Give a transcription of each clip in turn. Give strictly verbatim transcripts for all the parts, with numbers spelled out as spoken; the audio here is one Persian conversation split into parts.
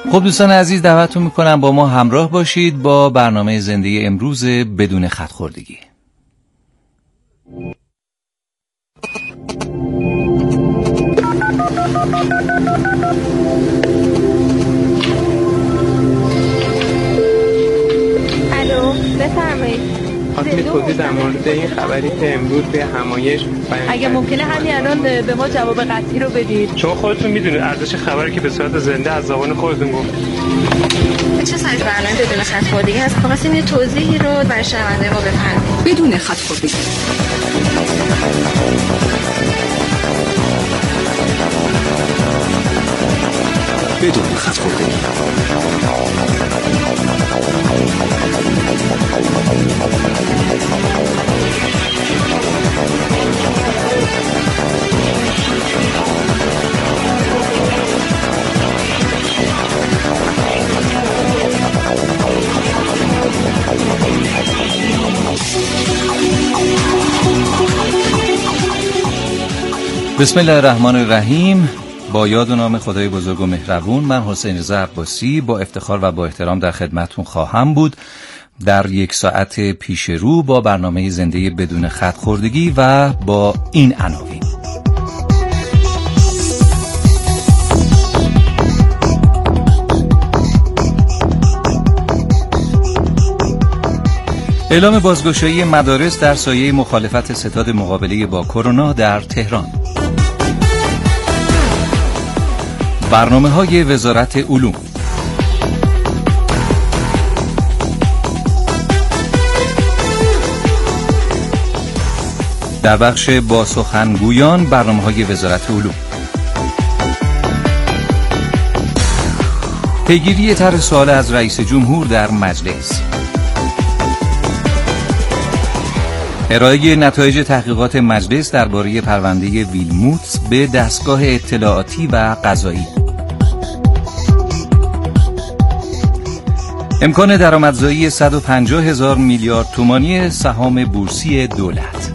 خب دوستان عزیز، دعوتتون میکنم با ما همراه باشید با برنامه زنده امروز بدون خط‌خوردگی. الو، بفرمایید. خواستم توضیح در مورد این خبری که امروز به همایش بیان اگه ممکنه همین الان به ما جواب قطعی رو بدید. چون خودتون میدونید ارزش خبری که به صورت زنده از زبان خودتون گفت. چه سایز برنامه بدون خط‌خوردگی هست؟ خواستیم یه توضیحی رو برای شنونده ما بفرمایید. بدون خط‌خوردگی. بدون خط‌خوردگی. بسم الله الرحمن الرحیم. با یاد و نام خدای بزرگ و مهربون، من حسین رضا عباسی با افتخار و با احترام در خدمتتون خواهم بود در یک ساعت پیش رو با برنامه زنده بدون خط‌خوردگی و با این عناوین. اعلام بازگشایی مدارس در سایه مخالفت ستاد مقابله با کرونا در تهران. برنامه‌های وزارت علوم. در بخش با سخنگویان برنامه‌های وزارت علوم. پیگیری طرح سوال از رئیس جمهور در مجلس. ارائه نتایج تحقیقات مجلس درباره پرونده ویلموتس به دستگاه اطلاعاتی و قضایی. امکان درآمدزایی صد و پنجاه هزار میلیارد تومانی سهام بورسی دولت.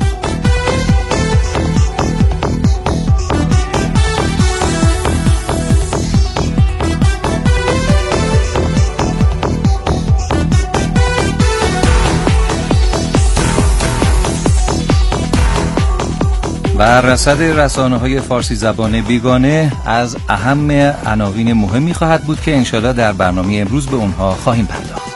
و رصد رسانه‌های فارسی زبان بیگانه از اهم عناوین مهمی خواهد بود که انشالله در برنامه امروز به اونها خواهیم پرداخت.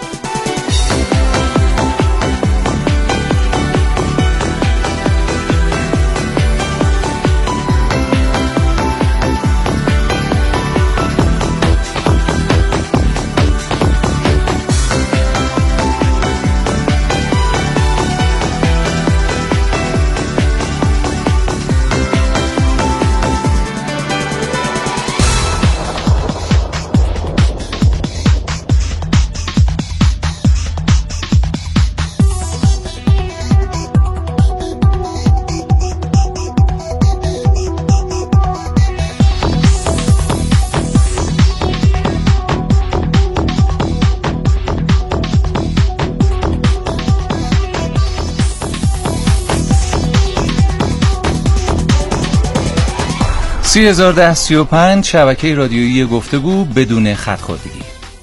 سی هزار ده سی و پنج شبکه رادیویی گفتگو بدون خط‌خوردگی.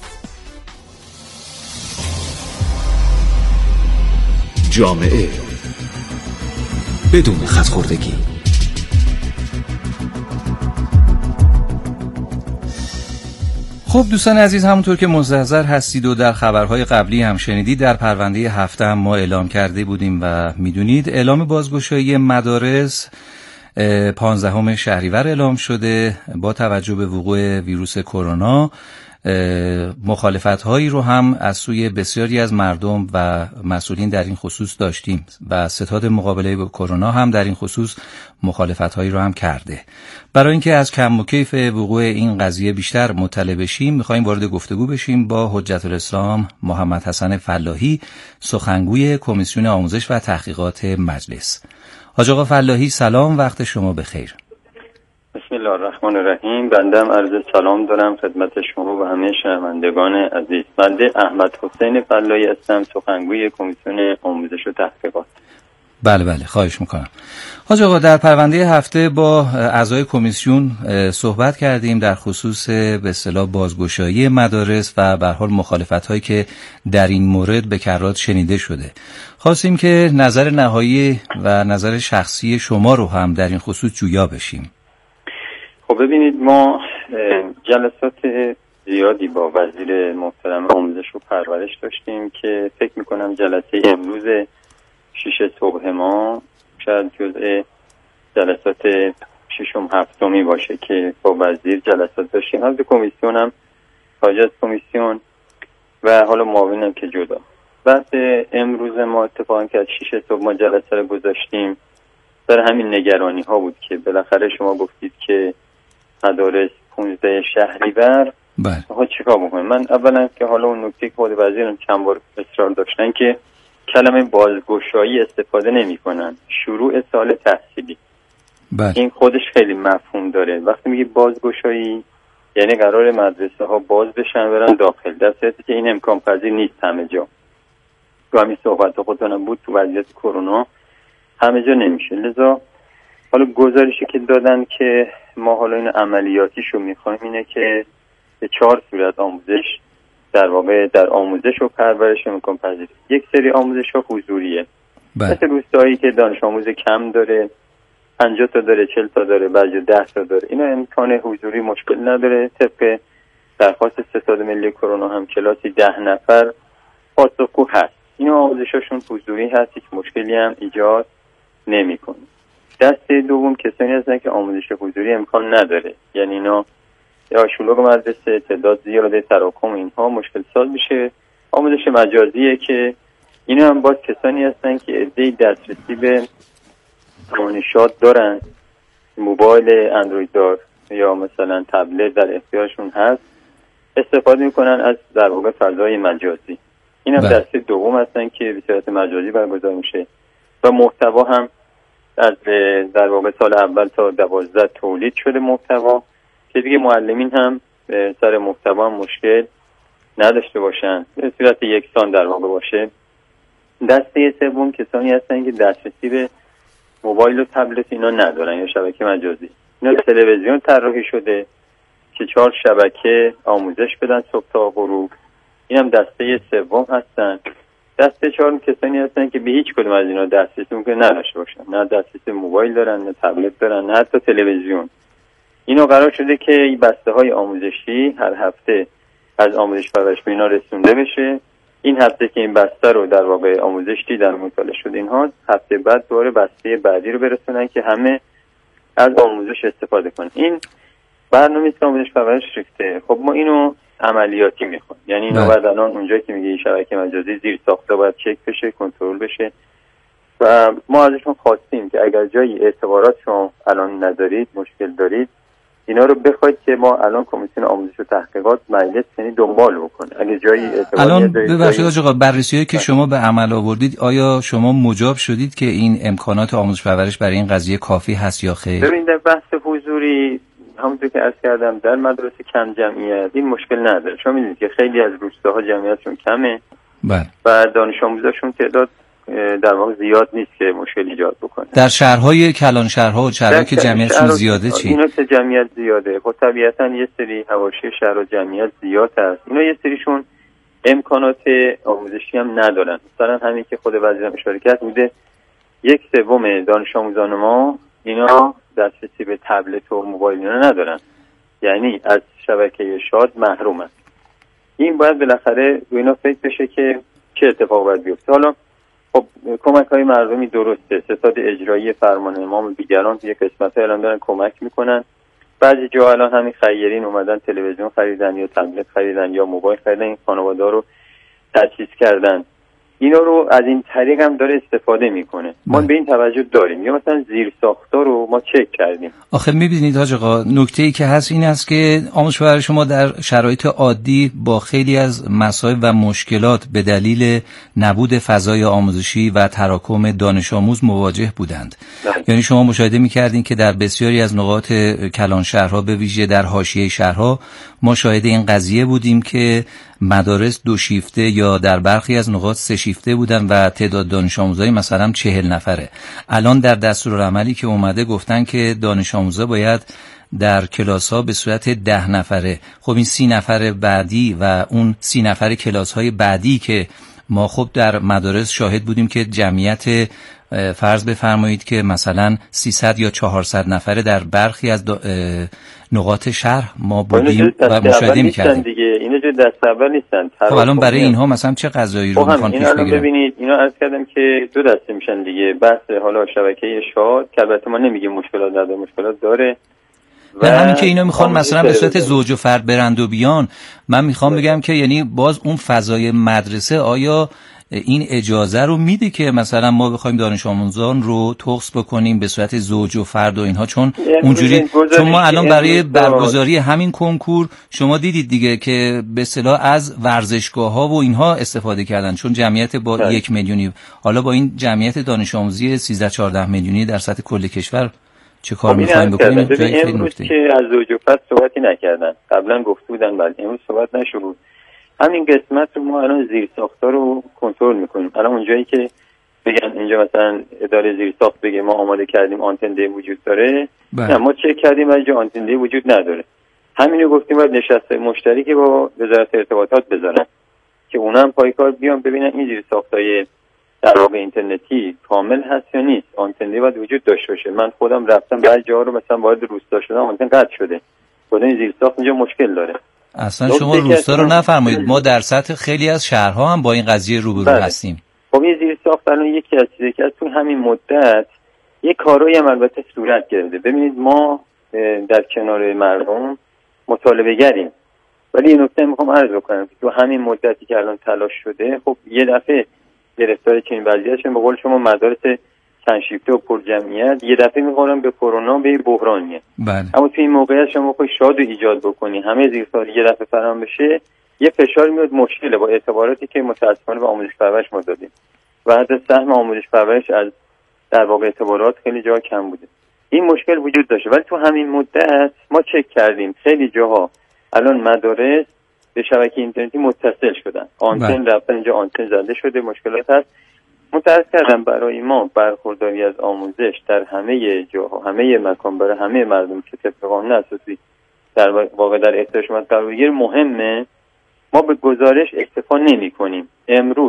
جامعه بدون خط‌خوردگی. خب دوستان عزیز، همونطور که مستحضر هستید و در خبرهای قبلی هم شنیدید، در پرونده هفته هم ما اعلام کرده بودیم و میدونید اعلام بازگشایی مدارس پانزدهم شهریور اعلام شده. با توجه به وقوع ویروس کرونا مخالفت هایی رو هم از سوی بسیاری از مردم و مسئولین در این خصوص داشتیم و ستاد مقابله با کرونا هم در این خصوص مخالفت هایی رو هم کرده. برای اینکه از کم و کیف وقوع این قضیه بیشتر مطلع بشیم، میخوایم وارد گفتگو بشیم با حجت الاسلام محمد حسن فلاحی، سخنگوی کمیسیون آموزش و تحقیقات مجلس. حاج آقا فلاحی سلام، وقت شما بخیر. بسم الله الرحمن الرحیم. بنده هم عرض سلام دارم خدمت شما و همه شنوندگان عزیز. بنده احمد حسین فلاحی هستم، سخنگوی کمیسیون آموزش و تحقیقات. بله بله خواهش میکنم. حاج آقا، در پرونده هفته با اعضای کمیسیون صحبت کردیم در خصوص به اصطلاح بازگشایی مدارس و به هر حال مخالفت‌هایی که در این مورد به کرات شنیده شده. خواستیم که نظر نهایی و نظر شخصی شما رو هم در این خصوص جویا بشیم. خب ببینید، ما جلسات زیادی با وزیر محترم آموزش و پرورش داشتیم که فکر میکنم جلسه امروز شیش صبح ما شاید جزء جلسات ششم هفتمی باشه که با وزیر جلسات داشتیم، از کمیسیون هم خارج از کمیسیون و حالا معاونم که جدا. بعد امروز ما اتفاقا که از شیش صبح ما جلسه رو گذاشتیم در همین نگرانی ها بود که بالاخره شما گفتید که مدارس پانزده شهریور بله. ها چیکار بکنیم؟ من اولا که حالا اون نکته که خود وزیرم چند بار اصرار داشتن که کلمه بازگشایی استفاده نمی‌کنن، شروع سال تحصیلی. بله. این خودش خیلی مفهوم داره. وقتی میگی بازگشایی یعنی قرار مدرسه ها باز بشن برن داخل، در صورتی که این امکان پذیر نیست همه جا. تو همین صحبت خودتونم بود، تو وضعیت کرونا همه جا نمیشه. لذا حالا گزارشی که دادن که ما حالا این عملیاتیشو میخوایم اینه که به چهار صورت آموزش در واقع در آموزش و پرورش امکان پذیر. یک سری آموزش ها حضوریه، بله. مثل روستایی که دانش آموز کم داره، پنجاه تا داره، چهل تا داره، بعضی ده تا داره، اینا امکان حضوری مشکل نداره. طبق درخواست ستاد ملی کرونا هم کلاسی ده نفر پاسخگو هست. اینا آموزشاشون حضوری هست، هیچ مشکلی هم ایجاد نمیکنه. دسته دوم کسانی هستن که آموزش حضوری امکان نداره، یعنی اینا یا شلوغ مدرسه، تعداد زیاده، تراکم اینها مشکل ساز میشه. آموزش مجازیه که اینا هم باز کسانی هستن که عده‌ای دسترسی به دانشات دارن، موبایل اندروید دار یا مثلا تبلت در اختیارشون هست، استفاده میکنن از در واقع فضای مجازی. این هم دسته دوم هستن که به صورت مجازی برگزار میشه و محتوا هم از در واقع سال اول تا دوازده تولید شده محتوا که دیگه معلمین هم سر محتوا هم مشکل نداشته باشن، به صورت یکسان در واقع باشه. دسته سوم کسانی هستن که دسترسی به موبایل و تبلت اینا ندارن یا شبکه مجازی. اینا تلویزیون طراحی شده که چهار شبکه آموزش بدن صبح تا غروب. این هم دسته سوم هستن. دسته چهارم کسانی هستن که به هیچ کدوم از اینا دسترسی ممکن نداشته باشن، نه دسترسی موبایل دارن، نه تبلت دارن، نه حتی تلویزیون. اینا قرار شده که این بسته های آموزشی هر هفته از آموزش پرورش به اینا رسونده بشه. این هفته که این بسته رو در واقع آموزش دیدن مطالعه شد اینها، هفته بعد دوباره بسته بعدی رو برسونن که همه از آموزش استفاده کنن. این برنامه آموزش پرورش ریخته. خب ما اینو عملیاتی میخوام، یعنی اینو بعد الان اونجایی که میگه شبکه مجازی زیر ساخته باید چک بشه، کنترل بشه و ما ازشون خواستیم که اگر جایی اعتبارات شما الان ندارید، مشکل دارید، اینا رو بخواید که ما الان کمیسیون آموزش و تحقیقات مجلس یعنی دنبال بکنه. اگه جایی اعتباری الان ببخشید آقا، بررسی‌هایی که شما به عمل آوردید آیا شما مجاب شدید که این امکانات آموزش پرورش برای این قضیه کافی هست یا خیر؟ ببینید در بحث حضوری همونطور که عرض کردم در مدرسه کم جمعیت این مشکل نداره. شما می‌دونید که خیلی از روستاها جمعیتشون کمه. بله. و دانش آموزاشون تعداد در واقع زیاد نیست که مشکل ایجاد بکنه. در شهرهای کلان شهرها و شهرهایی که جمعیتشون زیاده چی؟ اینا که جمعیت زیاده، خب طبیعتاً یه سری حواشی شهر و جمعیت زیاد هست. اینا یه سریشون امکانات آموزشی هم ندارن. مثلا همین که خود وزیرم اشاره کرد بوده یک سوم دانش آموزان ما اینا دسترسی به تبلت و موبایل اینا ندارن، یعنی از شبکه شاد محرومن. این باید بالاخره رو اینا فکر بشه که چه اتفاق باید بیفته. حالا خب کمک های مردمی درسته، ستاد اجرایی فرمان امام و دیگران یک قسمت ها الان دارن کمک میکنن. بعضی جا الان همین خیرین اومدن تلویزیون خریدن یا تبلت خریدن یا موبایل خریدن، این خانواده رو تجهیز کردن. اینا رو از این طریق هم داره استفاده میکنه. ما به این توجه داریم. یا مثلا زیر ساختار رو ما چک کردیم. آخه میبینید حاج آقا، نکته‌ای که هست این است که آموزش پرورش شما در شرایط عادی با خیلی از مسائل و مشکلات به دلیل نبود فضای آموزشی و تراکم دانش آموز مواجه بودند. نه. یعنی شما مشاهده میکردین که در بسیاری از نقاط کلان شهرها، به ویژه در حاشیه شهرها، ما شاهد این قضیه بودیم که مدارس دو شیفته یا در برخی از نقاط سه شیفته بودن و تعداد دانش آموزای مثلا چهل نفره. الان در دستورالعملی که اومده گفتن که دانش آموزا باید در کلاس ها به صورت ده نفره. خب این سی نفر بعدی و اون سی نفر کلاس های بعدی که ما خب در مدارس شاهد بودیم که جمعیت فرض بفرمایید که مثلا سیصد یا چهارصد نفره در برخی از نقاط شهر ما بودیم و مشاهده می‌کردیم دیگه. اینا جو دست اول نیستن. خب الان برای اینها مثلا چه قضایی رو میخوان پیش بگیرن؟ اینا ببینید، اینا عرض کردم که دو دسته میشن دیگه. بحث حالا شبکه ارشاد که البته ما نمیگیم مشکلات نداره، مشکلات داره. و همین که اینا میخوان مثلا به صورت زوج و فرد برند و بیان، من میخوام بگم که یعنی باز اون فضای مدرسه آیا این اجازه رو میده که مثلا ما بخوایم دانش آموزان رو تخص بکنیم به صورت زوج و فرد و اینها؟ چون اونجوری چون ما الان برای برگزاری همین کنکور شما دیدید دیگه که به اصطلاح از ورزشگاه ها و اینها استفاده کردن، چون جمعیت با ده. یک میلیونی، حالا با این جمعیت دانش آموزی سیزده چهارده میلیونی در سطح کل کشور چه کار می‌خوایم بکنیم؟ جای امروز که از زوج و فرد صحبتی نکردن، قبلا گفته بودن ولی امروز صحبت نشد. همین قسمت رو ما الان زیر ساختار رو کنترل میکنیم. الان اونجایی که بگن اینجا مثلا اداره زیر ساخت بگه ما آماده کردیم آنتن دی وجود داره، بله. نه ما چک کردیم ولی آنتن دی وجود نداره. همینو گفتیم باید نشست مشترکی با وزارت ارتباطات بذارن که اونا هم پای کار بیان ببینن این زیر ساختای در واقع اینترنتی کامل هست یا نیست. آنتن دی باید وجود داشته باشه. من خودم رفتم بعضی جاها رو مثلا وارد روستا شدم آنتن قطع شده. خود این زیر ساخت اینجا مشکل داره. اصلا شما روستا رو نفرمایید، ما در سطح خیلی از شهرها هم با این قضیه روبرو بله. هستیم. خب این زیر ساخت الان یکی از چیزایی که از تو همین مدت یه کارایی هم البته صورت گرفته. ببینید ما در کنار مردم مطالبه گریم، ولی این نکته میخوام عرض بکنم تو همین مدتی که الان تلاش شده خب یه دفعه گرفتار چنین وضعیت شدیم. به قول شما مدارس چند شیفته و پر جمعیت یه دفعه میخورن به کرونا به بحرانیه. بله. اما تو این موقعیت شما خود شاد و ایجاد بکنی همه زیر سال یه دفعه فراهم بشه، یه فشار میاد مشکله با اعتباراتی که متاسفانه به آموزش پرورش ما دادیم و حتی سهم آموزش پرورش از در واقع اعتبارات خیلی جا کم بوده. این مشکل وجود داشته، ولی تو همین مدت ما چک کردیم خیلی جاها الان مدارس به شبکه اینترنتی متصل شدن، آنتن رفتن اینجا آنتن زده شده، مشکلات هست. متأسف کردم برای ما برخورداری از آموزش در همه جاها همه مکان برای همه مردم که طبق قانون اساسی در واقع در احتیاجات قرار بگیره مهمه. ما به گزارش اکتفا نمی کنیم. امروز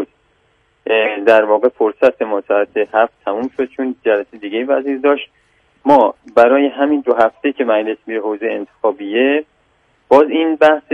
در واقع فرصت ما ساعت هفت تموم شد چون جلسه دیگه وزیر داشت. ما برای همین دو هفته که مجلس میره حوزه انتخابیه باز این بحث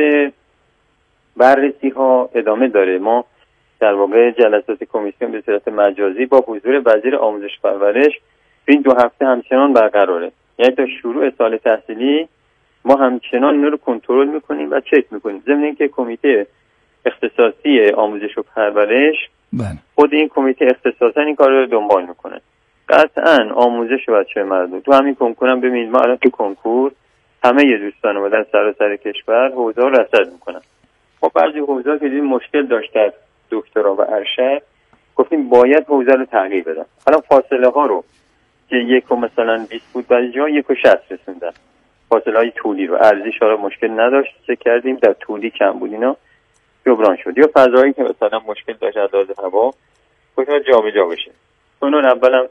بررسی ها ادامه داره. ما در واقع جلسات کمیسیون به صورت مجازی با حضور وزیر آموزش پرورش این دو هفته همچنان برقراره. یعنی تا شروع سال تحصیلی ما همچنان اینا رو کنترل میکنیم و چک میکنیم. ضمن اینکه کمیته اختصاصی آموزش و پرورش بله. خود این کمیته اختصاصا این کار رو دنبال میکنه. قطعا آموزش بچه مردم تو همین کنکور هم ببینید ما الان تو کنکور همه ی دوستان اومدن سراسر کشور حوزه رو رصد میکنن. ما بعضی حوزه‌ها که دیدیم مشکل داشته دکترا و ارشد گفتیم باید حوزه رو تغییر بدن. حالا فاصله ها رو که یک و مثلا بیست بود بعضی جا یک و شصت رسوندن. فاصله های طولی رو ارزش ها رو مشکل نداشت چه کردیم در طولی کم بود اینا جبران شد. یا فضایی که مثلا مشکل داشت از لحاظ هوا گفتیم جابجا بشه. اونون اولم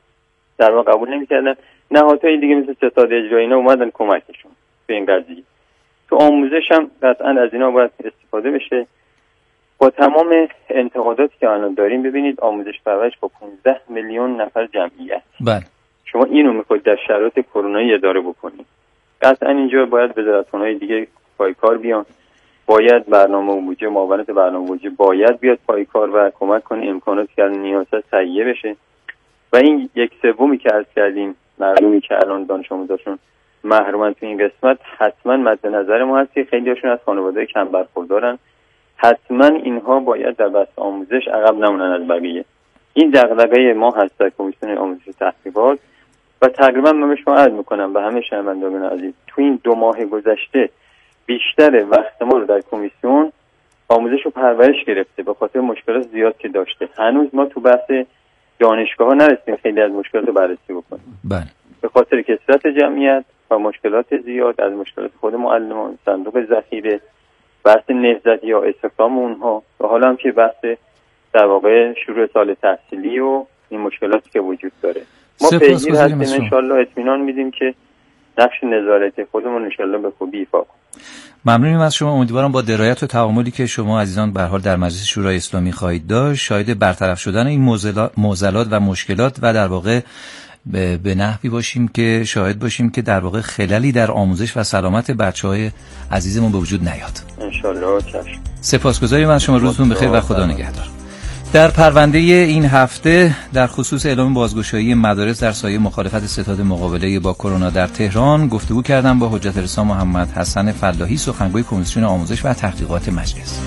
در واقع قبول نمی‌کردن. نهادهای دیگه مثل ستاد اجرایی اینا اومدن کمکشون به این قضیه. تو آموزش هم قطعا از اینا باید استفاده بشه. با تمام انتقاداتی که الان داریم ببینید آموزش پرورش با پانزده میلیون نفر جمعیت. بله. شما اینو میخواید در شرایط کرونایی اداره بکنید. قطعا اینجا باید وزارتخونه‌های دیگه پای کار بیان. باید برنامه و بودجه معاونت برنامه و بودجه باید بیاد پای کار و کمک کنه امکاناتی که الان نیاز هست تهیه بشه. و این یک سومی که عرض کردیم مردمی که الان دانش آموزاشون محرومن تو این قسمت حتما مد نظر ما هست که خیلی هاشون از خانواده کم برخوردارن. حتما اینها باید در بحث آموزش عقب نمونن از بقیه. این دغدغه ما هست در کمیسیون آموزش و تحقیقات و تقریبا من به شما عرض میکنم به همه شنوندگان عزیز تو این دو ماه گذشته بیشتر وقت ما رو در کمیسیون آموزش و پرورش گرفته به خاطر مشکلات زیاد که داشته. هنوز ما تو بحث دانشگاه ها نرسیم خیلی از مشکلات رو بررسی بکنیم. بله. به خاطر کثرت جمعیت و مشکلات زیاد از مشکلات خود معلمان، صندوق ذخیره بحث نهضت یا استخدام اونها و حالا هم که بحث در واقع شروع سال تحصیلی و این مشکلاتی که وجود داره. ما پیگیر هستیم، انشالله اطمینان میدیم که نقش نظارت خودمون انشالله به خوبی ایفا کنیم. ممنونیم از شما. امیدوارم با درایت و تعاملی که شما عزیزان به هر حال در مجلس شورای اسلامی خواهید داشت شاهد برطرف شدن این معضلات و مشکلات و در واقع به نحوی باشیم که شاهد باشیم که در واقع خللی در آموزش و سلامت بچه‌های عزیزمون به وجود نیاد. انشالله. چشم. سپاسگزاریم از شما. روزتون بخیر و خدا نگهدار. در پرونده این هفته در خصوص اعلام بازگشایی مدارس در سایه مخالفت ستاد مقابله با کرونا در تهران گفتگو کردم با حجت رسا محمد حسن فلاحی، سخنگوی کمیسیون آموزش و تحقیقات مجلس.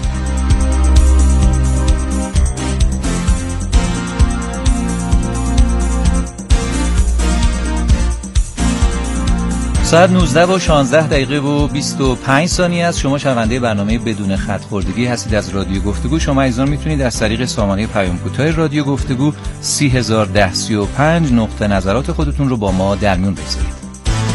ساعت نوزده و شانزده دقیقه و بیست و پنج ثانیه است. شما شنونده برنامه بدون خط خوردگی هستید از رادیو گفتگو. شما عزیزان میتونید از طریق سامانه پیام کوتاه رادیو گفتگو سی هزار و ده سی و پنج نقطه نظرات خودتون رو با ما در میون بگذارید.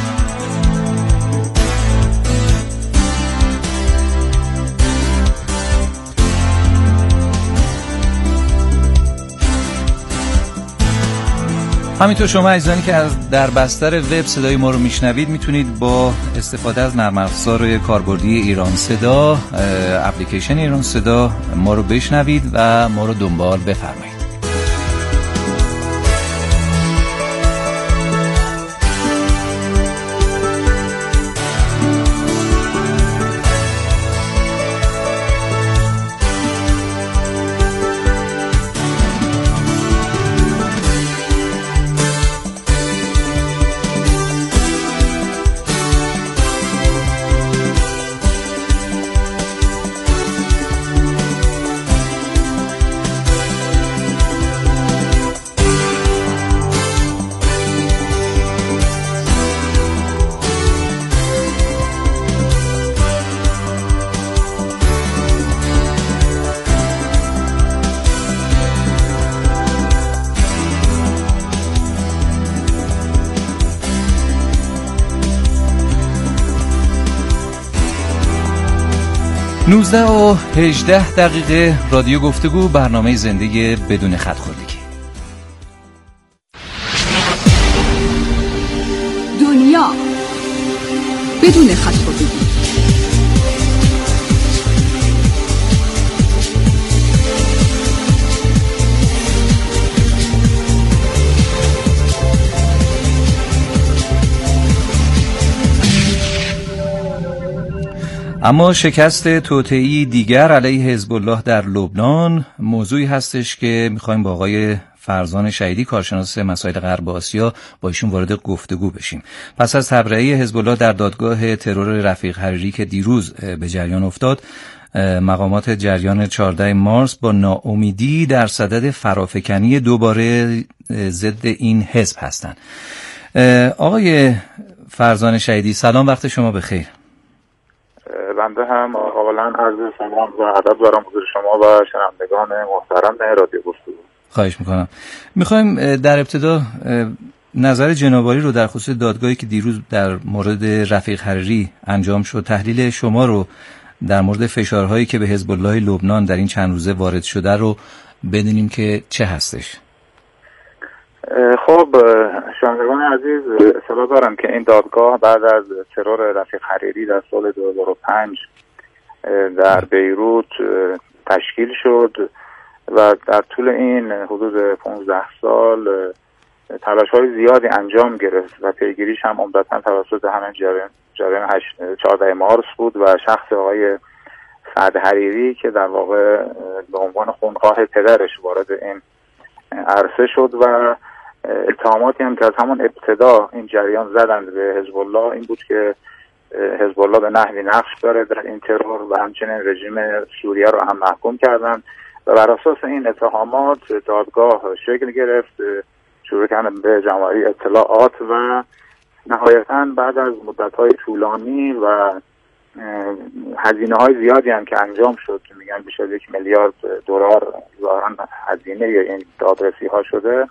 همینطور شما عزیزانی که از در بستر وب صدای ما رو میشنوید میتونید با استفاده از نرم افزار کاربردی ایران صدا، اپلیکیشن ایران صدا ما رو بشنوید و ما رو دنبال بفرمایید. نوزده و هجده دقیقه رادیو گفتگو، برنامه زنده بدون خط خوردگی. دنیا بدون خط خوردگی. اما شکست توطئه‌ای دیگر علیه حزب الله در لبنان موضوعی هستش که می‌خوایم با آقای فرزان شهیدی، کارشناس مسائل غرب آسیا، با ایشون وارد گفتگو بشیم. پس از تبرئه حزب الله در دادگاه ترور رفیق حریری که دیروز به جریان افتاد، مقامات جریان چهاردهم مارس با ناامیدی در صدد فرافکنی دوباره ضد این حزب هستند. آقای فرزان شهیدی، سلام، وقت شما بخیر. بنده هم اولا عرض سلام و ادب دارم حضور شما و شنوندگان محترم رادیو گفتگو. خواهش میکنم. میخوایم در ابتدا نظر جنابعالی رو در خصوص دادگاهی که دیروز در مورد رفیق حریری انجام شد، تحلیل شما رو در مورد فشارهایی که به حزب الله لبنان در این چند روزه وارد شده رو بدونیم که چه هستش. خب شنوندگان عزیز، اطلاع دارم که این دادگاه بعد از ترور رفیق حریری در سال دو هزار و پنج در بیروت تشکیل شد و در طول این حدود پانزده سال تلاش‌های زیادی انجام گرفت و پیگیریش هم عمدتاً توسط همین جریان جریان چهاردهم مارس بود و شخص آقای سعد حریری که در واقع به عنوان خونخواه پدرش وارد این عرصه شد و اتهاماتی هم که از همون ابتدا این جریان زدند به حزب الله این بود که حزب الله به نحوی نقش داره در این ترور و همچنین رژیم سوریه رو هم محکوم کردند و بر اساس این اتهامات دادگاه شکل گرفت، شروع کردن به جمع‌آوری اطلاعات و نهایتاً بعد از مدت‌های طولانی و هزینه‌های زیادی هم که انجام شد، میگن بیش از یک میلیارد دلار ظاهراً هزینه این دادرسی‌ها شده،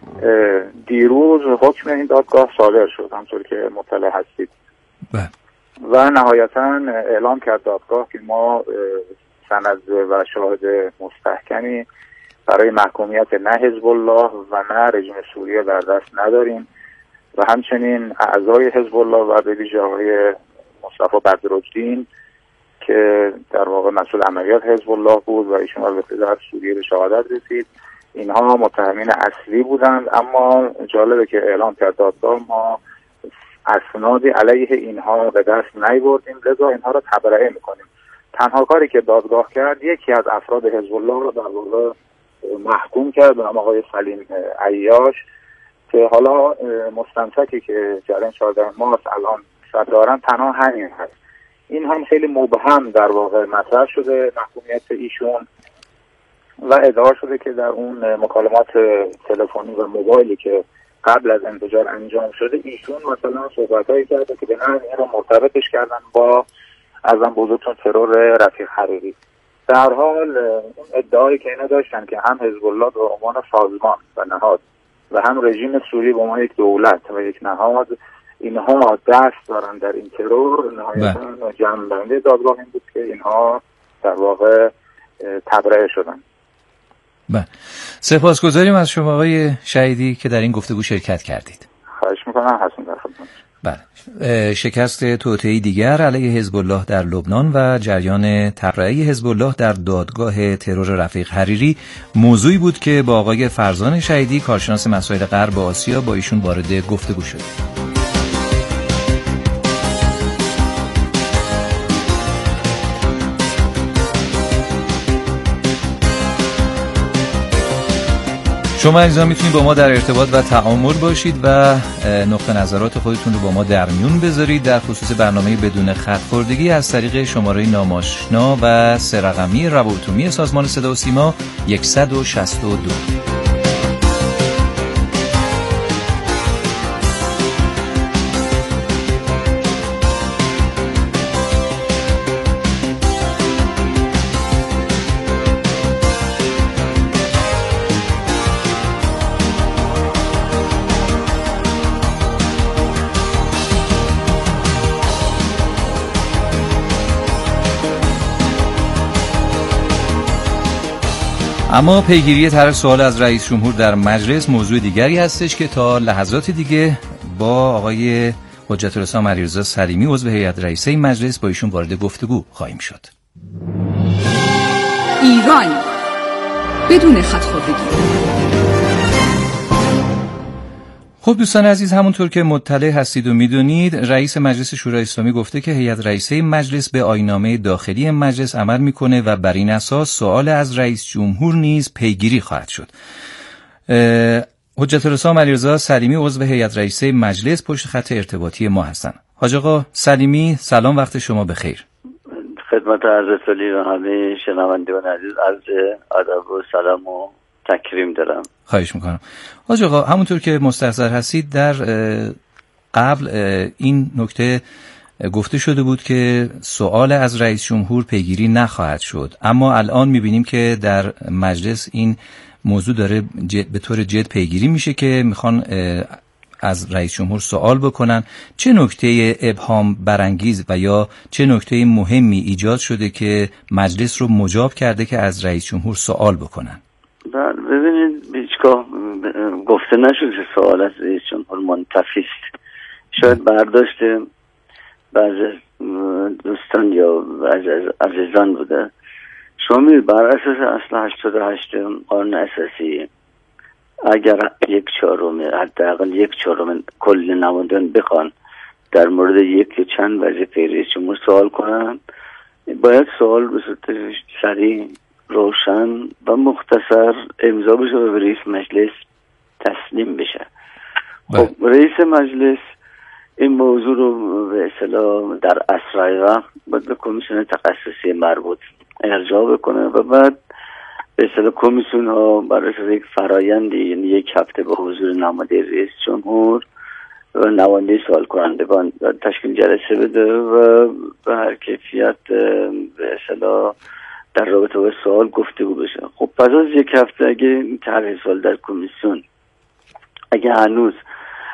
دیروز حکم این دادگاه صادر شد همطور که مطلع هستید. بله. و نهایتا اعلام کرد دادگاه که ما سند و شاهد مستحکمی برای محکومیت نه حزب الله و نه رژیم سوریه در دست نداریم و همچنین اعضای حزب الله و به ویژه آقای مصطفی بدرالدین که در واقع مسئول عملیات حزب الله بود و ایشون البته در سوریه به شهادت رسید، اینها متهمین اصلی بودند. اما جالبه که اعلام کرد دادگاه ما اسنادی علیه اینها به دست نیاوردیم، لذا اینها را تبرئه میکنیم. تنها کاری که دادگاه کرد یکی از افراد حزب الله را در واقع محکوم کرد به نام آقای سلیم عیاش که حالا مستمسکی که جریان چهارده مارس الان دارن تنها همین هست. این هم خیلی مبهم در واقع مطرح شده محکومیت ایشون و ادعا شده که در اون مکالمات تلفنی و موبایلی که قبل از انفجار انجام شده ایشون مثلا صحبتایی کرده که به نحوی این رو مرتبطش کردن با ازم بزرگتون ترور رفیق حریری. در حال اون ادعایی که اینا داشتن که هم حزب الله به عنوان سازمان و نهاد و هم رژیم سوری به عنوان یک دولت و یک نهاد اینها دست دارن در این ترور، نهایتا جنبنده دادگاه این بود که اینها در واقع تبرئه شدن. بله، سپاسگزاریم از شما آقای شهیدی که در این گفتگو شرکت کردید. خواهش میکنم. حسن در خدمت. بله، شکست توطئه‌ای دیگر علیه حزب الله در لبنان و جریان تبرئه حزب الله در دادگاه ترور رفیق حریری موضوعی بود که با آقای فرزان شهیدی کارشناس مسائل غرب آسیا با ایشون وارد گفتگو شد. شما عزیزان میتونید با ما در ارتباط و تعامل باشید و نقطه نظرات خودتون رو با ما در میون بذارید در خصوص برنامه بدون خط خوردگی از طریق شماره ناماشنا و سه رقمی روابط سازمان صدا و سیما صد و شصت و دو. اما پیگیری طرح سوال از رئیس جمهور در مجلس موضوع دیگری هستش که تا لحظات دیگه با آقای حجت الاسلام علیرضا سلیمی عضو هیئت رئیسه این مجلس با ایشون وارد گفتگو خواهیم شد. ایران بدون خط خوردگی. خب دوستان عزیز، همونطور که مطلع هستید و میدونید رئیس مجلس شورای اسلامی گفته که هیئت رئیسه مجلس به آیین‌نامه داخلی مجلس عمل میکنه و بر این اساس سوال از رئیس جمهور نیز پیگیری خواهد شد. حجت الاسلام علیرضا سلیمی عضو هیئت رئیسه مجلس پشت خط ارتباطی ما هستن. حاج آقا سلیمی سلام، وقت شما بخیر. خدمت حضرت علی و همه شنوندگان عزیز عرض ادب و سلام و تکریم دارم. خواهش میکنم. حاج آقا همونطور که مستحضر هستید در قبل این نکته گفته شده بود که سوال از رئیس جمهور پیگیری نخواهد شد، اما الان میبینیم که در مجلس این موضوع داره به طور جد پیگیری میشه که میخوان از رئیس جمهور سوال بکنن. چه نکته ابهام برانگیز و یا چه نکته مهمی ایجاد شده که مجلس رو مجاب کرده که از رئیس جمهور سوال بکنن؟ ببینید هیچگاه گفته نشد که سوال از رئیس جمهور منتفی است. شاید برداشت بعضی دوستان یا بعضی عزیزان بوده. شما می‌بینید بر اساس اصل هشتاد و هشت قانون اساسی اگر یک چهارم حداقل یک چهارم کل نمایندگان بخوان در مورد یک یا چند وظیفه رئیس جمهور سوال کنن، باید سوال به صورت سریع، روشن و مختصر امضا بشه و به رئیس مجلس تسلیم بشه. خب رئیس مجلس این موضوع رو به اصطلاح در اسرع وقت باید به کمیسیون تخصصی مربوط ارجاع بکنه و بعد به اصطلاح کمیسیون ها بر اساس یک فرایندی، یعنی یک هفته با حضور نماینده رئیس جمهور و نماینده سوال کنندگان تشکیل جلسه بده و به هر کیفیت به اصطلاح در رابطه با سوال گفتگو بشه. خب پس از یک هفته اگه طرح سوال در کمیسیون اگه هنوز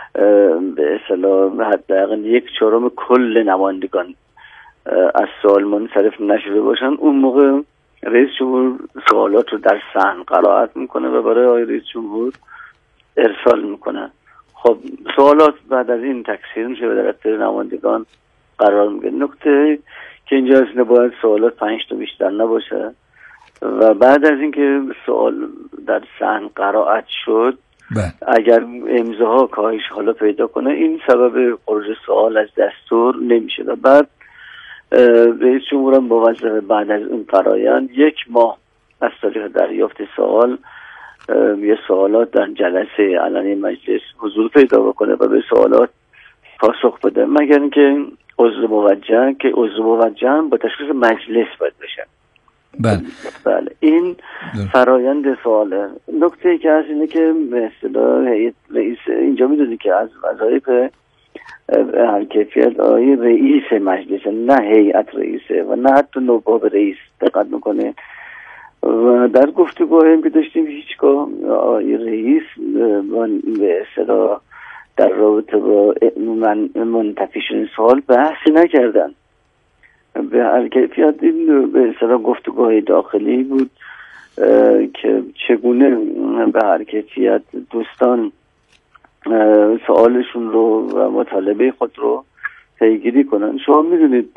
به اصطلاح حداقل یک چهارم کل نمایندگان از سوال منصرف نشده باشن، اون موقع رئیس جمهور سوالات رو در صحن قرائت میکنه و برای آقای رئیس جمهور ارسال میکنه. خب سوالات بعد از این تکثیر میشه و در اختیار نمایندگان قرار میگیره. نکته که اینجا است نباید سوالات پنج تا بیشتر نباشه و بعد از اینکه سوال در صحن قرائت شد بله. اگر امضاها کاهش حالا پیدا کنه این سبب خروج سوال از دستور نمیشه و بعد رئیس جمهور هم با وجه بعد از اون فرآیند یک ماه از تاریخ دریافت سوال یه سوالات در جلسه علنی مجلس حضور پیدا بکنه و به سوالات پاسخ بده، مگر اینکه عضو موجه که عضو موجه با تشخیص مجلس باید بشه. بله بله این فرایند سواله. نکته ای که هست اینه که به اصطلاح هیئت رئیس اینجا میدونی که از وظایف هر کیفیت آقای رئیس مجلس، نه هیئت رئیسه و نه حتی نواب رئیس دقت میکنه و در گفتگوهایی که داشتیم هیچگاه آقای رئیس به اصطلاح در رابطه با منتفی شدن سوال بحثی نکردن. به هر کیفیت این به اصطلاح گفتگوهای داخلی بود که چگونه به هر کیفیت دوستان سوالشون رو و مطالبه خود رو پیگیری کنن. شما میدونید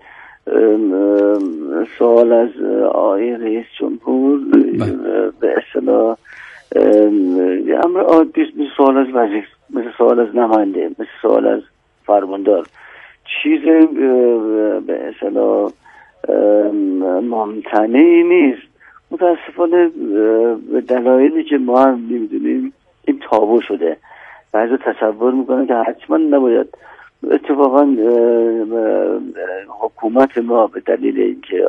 سوال از آقای رئیس جمهور به اصطلاح امر عادی مثل سوال از وزیر، مثل سوال از نماینده، مثل سوال از فرماندار، چیز به اصطلاح ممتنعی نیست. متاسفانه به دلایلی که ما هم نمیدونیم این تابو شده. بعضی تصور میکنن که حتما نباید. اتفاقا حکومت ما به دلیل اینکه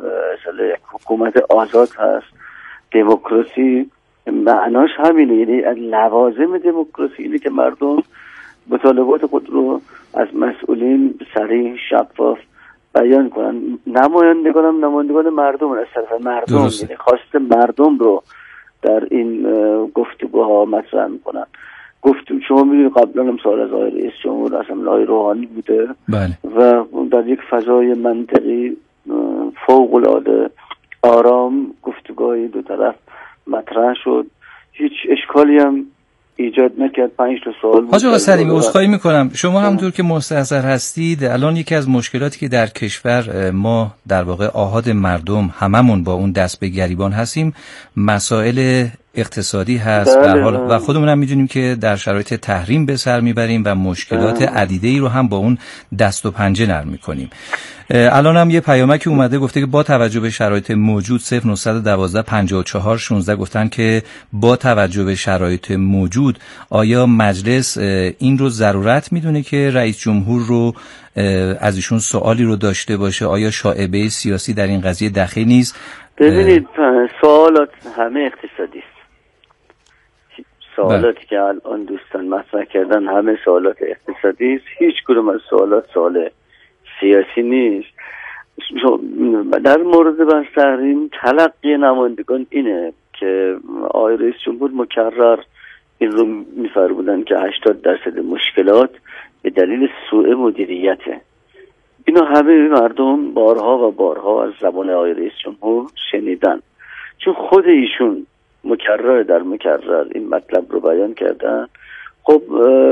حکومت آزاد هست، دموکراسی معناش همینه، یعنی از لوازم دموکراسی اینه که مردم مطالبات خود رو از مسئولین صریح شفاف بیان کنن. نمایندگان هم نمایندگان مردم از طرف مردم، یعنی خواست مردم رو در این گفتگوها مطرح میکنن. گفتم شما میدونید قبلا هم سوال از آقای رئیس جمهور اصلا آقای روحانی بوده بله. و در یک فضای منطقی فوق العاده آرام گفتگوهای دو طرف مطرح شد، هیچ اشکالی هم ایجاد نکرد. پنج تا سوال حاج آقا سلیمی عذرخواهی میکنم، شما همونطور که مستحضر هستید الان یکی از مشکلاتی که در کشور ما در واقع آحاد مردم هممون با اون دست به گریبان هستیم مسائل اقتصادی هست بله. حال و خودمون هم میدونیم که در شرایط تحریم به سر میبریم و مشکلات عدیده‌ای رو هم با اون دست و پنجه نرم میکنیم. الان هم یه پیامکی اومده گفته که با توجه به شرایط موجود صفر نه یک دو پنجاه و چهار شانزده گفتن که با توجه به شرایط موجود آیا مجلس این رو ضرورت میدونه که رئیس جمهور رو از ایشون سوالی رو داشته باشه؟ آیا شائبه سیاسی در این قضیه دخیل نیست؟ ببینید سوالات همه اقتصادی است. سوالاتی که الان دوستان مطرح کردن همه سوالات اقتصادی است، هیچ کدوم از سوالات سوال سیاسی نیست. در مورد بحث تحریم تلقی نمایندگان اینه که آقای رئیس جمهور مکرر این رو می‌فرمودن که هشتاد درصد مشکلات به دلیل سوء مدیریته. اینو همه مردم بارها و بارها از زبان آقای رئیس جمهور شنیدن، چون خود ایشون مکرر در مکرر این مطلب رو بیان کردن. خب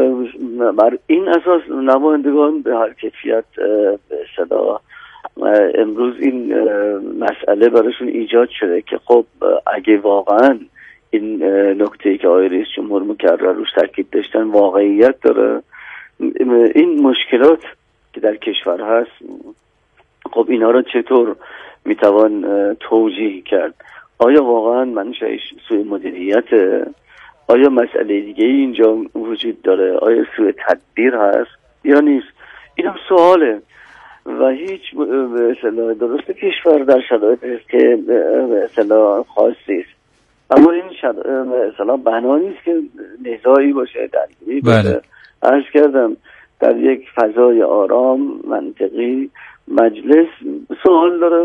بر این اساس نمایندگان به هر کیفیت به صدا امروز این مسئله براشون ایجاد شده که خب اگه واقعا این نکته‌ای که آقای رئیس جمهور مکرر روش تاکید داشتن واقعیت داره، این مشکلات که در کشور هست خب اینا رو چطور میتوان توجیه کرد؟ آیا واقعا منشأش سوء مدیریته؟ آیا مسئله دیگه اینجا وجود داره؟ آیا سوء تدبیر هست یا نیست؟ این هم سواله و هیچ مثلا درسته کشور در شرایط است که مثلا خاصی است، اما این مثلا بنا نیست که نزاعی باشه، درگیری باشه. عرض کردم در یک فضای آرام منطقی مجلس سوال داره